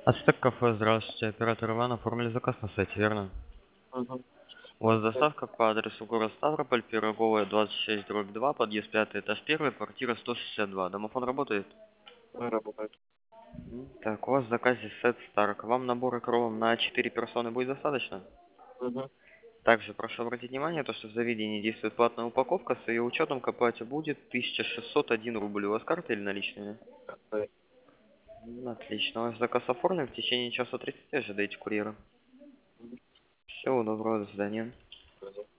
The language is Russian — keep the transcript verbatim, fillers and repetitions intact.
Ацтек кафе, здравствуйте. Оператор Иван, оформили заказ на сайте, верно? Мгм. У вас доставка по адресу город Ставрополь, Пироговая, двадцать шесть, дробь два, подъезд пятый, этаж первый, квартира сто шестьдесят два. Домофон работает? Да, работает. М, Так, у вас в заказе сет Старк. Вам набора кровом на четыре персоны будет достаточно? Мгм. Также прошу обратить внимание, то, что в заведении действует платная упаковка, с ее учетом к оплате будет тысяча шестьсот один рубль. У вас карта или наличные? Да. М, Отлично. Ваш заказ оформлен. В течение часа тридцати ожидайте курьера. Мгм. Всего доброго, до свидания. Всё.